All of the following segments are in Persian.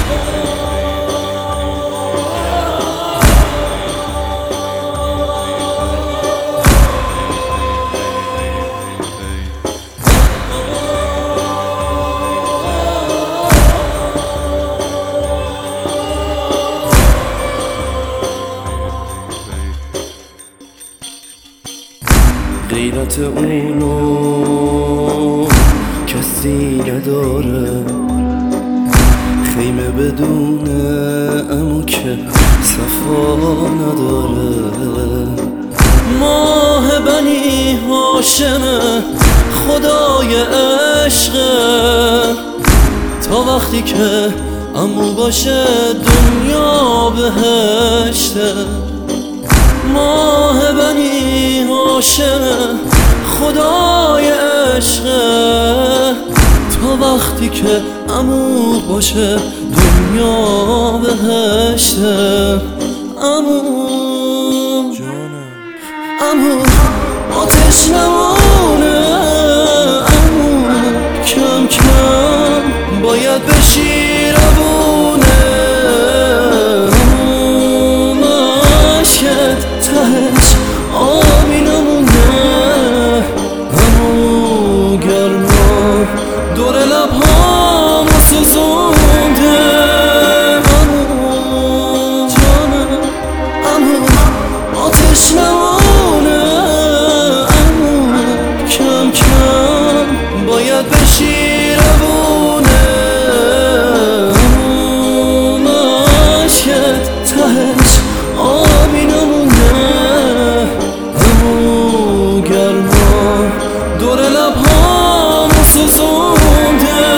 غیرت اونو کسی نداره، خیمه بدون عمو که صفا نداره. ماه بنی هاشمه خدای عشقه، تا وقتی که عمو باشه دنیا بهشته. ماه بنی هاشمه خدای عشقه، تا وقتی که عمو باشه دنیا بهشته. عمو جانم، عمو آتش نمونه، عمو کم کم باید بشی روونه. تهش آبی نمونه، همو گرما دور لبهامو سوزونده. همو جانم، همو آتش نمونه، همو کم کم باید بشی روونه. همو مشکت تهش آبی نمونه، همو گرما دور لبهامو سوزونده.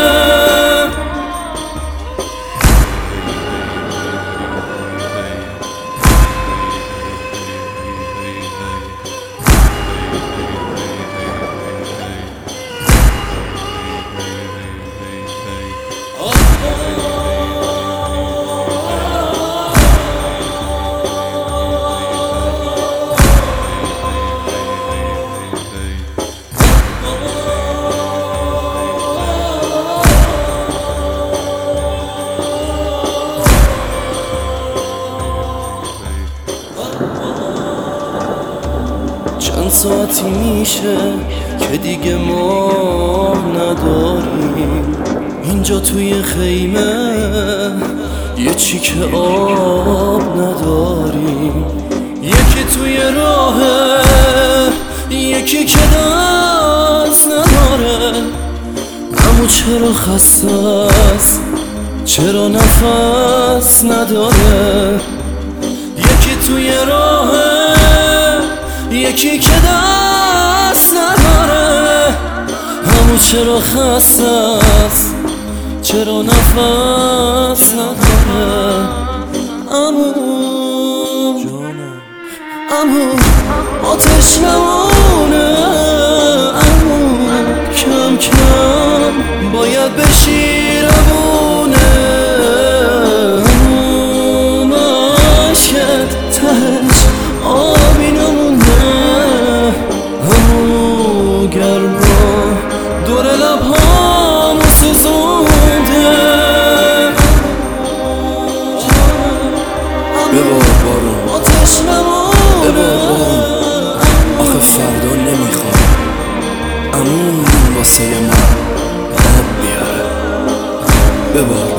چند ساعتی میشه که دیگه ما نداریم اینجا توی خیمه، یه چیک آب نداریم. یکی توی راهه، یکی که دست نداره. عمو چرا خسته است، چرا نفس نداره. یکی توی راهه، یکی که دست نداره. همو چرا خسته است، چرا نفس نداره. عمو جانم، عمو آتش نمونه، عمو کم کم باید بشی روونه. عمو مشکت تهش آبی نمونه، همو گرما دور لبهامو سوزونده. ببار بارون، آتش نمونه، ببار بارون، آخه فردا نمیخواد عمو واسه من آب بیاره. ببار